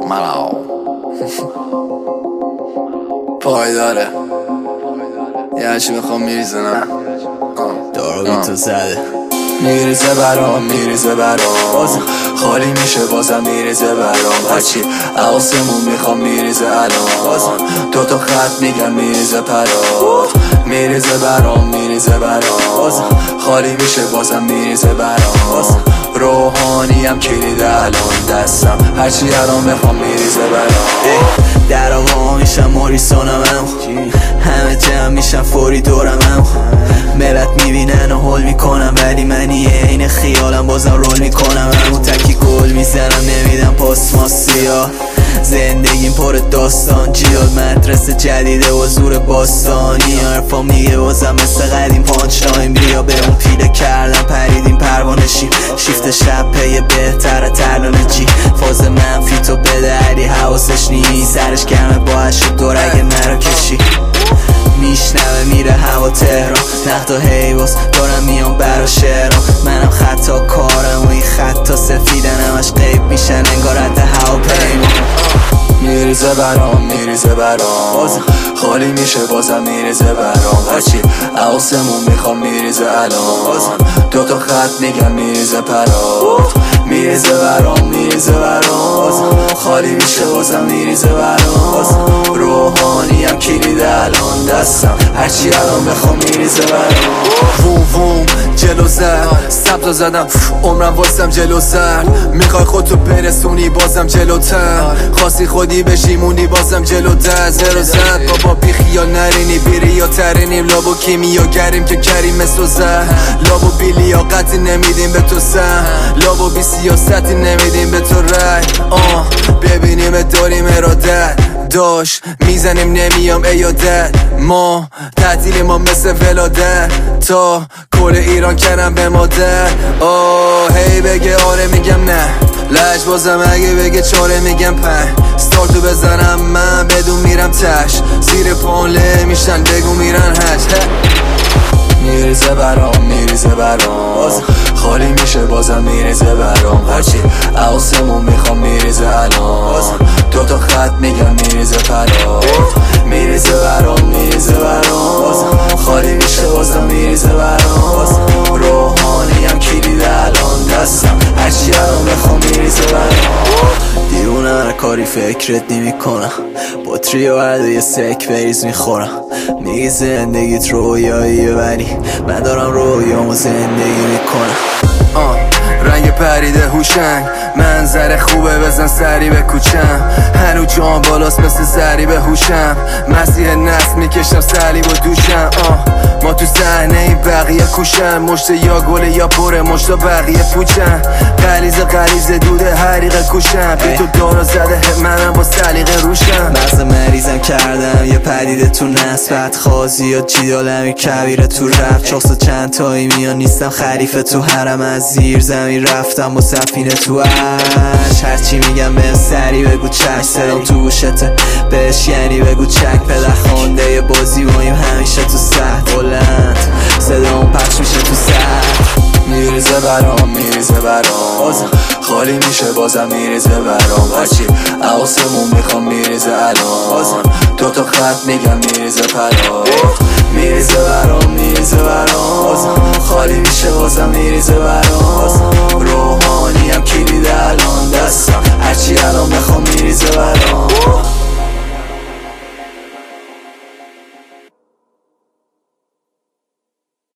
ملاو پایداره یه هرچی میخوام میریزنم دارو بی تو زده میریزه برام میریزه برام خالی میشه بازم میریزه برام هرچی آسمون میخوام میریزه الان دوتا خط میگم میریزه پرام میریزه برام میریزه برام خالی میشه بازم میریزه برام روحانیم کلید الان دستم هرچی الان میخوام میریزه برام در آقا میشم موریسونم همه جمع میشم فوری دورم ملت میبینن و حل میکنم ولی منی این خیالم بازم رول میکنم همون تکی گل میزنم نمیدم پاس ماسیا زندگیم پر داستان جیاد مدرسه جدیده و زور باستانی حرفام دیگه بازم مثل قدیم پانچ لاین بیا به اون پیله کردم پریدیم پروانه شیفت شب پی بهتره ترلانه جی فاز منفی تو بده علی حواسش نیست سرش گرمه باید شد دور اگه نرا کشی میشنوه میره هوا تهران نقد و حیواس دارم میام برا شعرام منم خطا کارم و این خطا سفیدن همش غیب میشن انگار رد هوا پیمان میریزه برام میریزه برام خالی میشه بازم میریزه برام هرچی آسمون میخوام میریزه الان دوتا خط میگم میریزه پرام میریزه برام میریزه برام خالی میشه بازم میریزه برام روحانیم کلید الان دستم هرچی الان میخوام میریزه برام ووم ووم جلو زد سبزا زدم عمرم واسم جلو زد میخوای خودتو برسونی بازم جلوتر خواستی خودی بشی موندی بازم جلو در زر زد بابا بی خیال نرینی بیری یا ترینیم لابو کیمیا گریم که کریم مثل زد لابو بی لیاقتی نمیدیم به تو سن لابو بی سیاستی نمیدیم به تو رای ببینیم داریم ارادت داش میزنیم نمیام ایادت ما تعطیل ما مثل ولادت تا کل ایران کردم به مادر هی بگه آره میگم نه لج بازم اگه بگه چاره میگم پن ستارتو بزنم من بدون میرم تش زیر پانله میشن بگو میرن هج میریزه برام میریزه برام خالی میشه بازم میریزه برام هرچی آسمون میخوام میریزه الان دوتا خط میگم میریزه پرام میریزه برام میریزه برام خالی میشه بازم میریزه برام روحانیم کلید الان دستم هرچی الان میخوام میریزه برام دیوونه هر کاری فکرت نمی کنم با تریو هر یه سک بریز میخورم میگی زندگیت رویاییه ولی من دارم رویامو زندگی میکنم رنگ پریده هوشنگ منظر خوبه بزن سری به کوچم هنو جان بالاست مثل زری به هوشم مسیح نسل میکشم سلیب و دوشم ما تو صحنه این بقیه کوشن مشت یا گله یا پره مشت بقیه پوچن غلیظ دوده حریق کوشن بی تو دارا زده منم با سلیقه روشم مغز مریضم کردم یه پدیده تو نسبت خازی یا جیدالمی کبیره تو رفت چاست چند تایی میان نیستم خلیفه تو حرم از زیر زمین رفتم با سفینه تو عرش هرچی میگم به سری بگو چک صدام تو گوشته بهش یعنی بگو چک پدر خونده یه بازی بایم همیشه تو سطح بلند صدام پخش میشه تو سطح میریزه برام میریزه برام خالی میشه بازم میریزه برام هرچی آسمون میخوام میریزه الان دوتا خط میگم میریزه پرام میریزه برام میریزه برام خالی میشه بازم میریزه برام روحانیم کلید الان دستم هرچی الان میخوام میریزه برام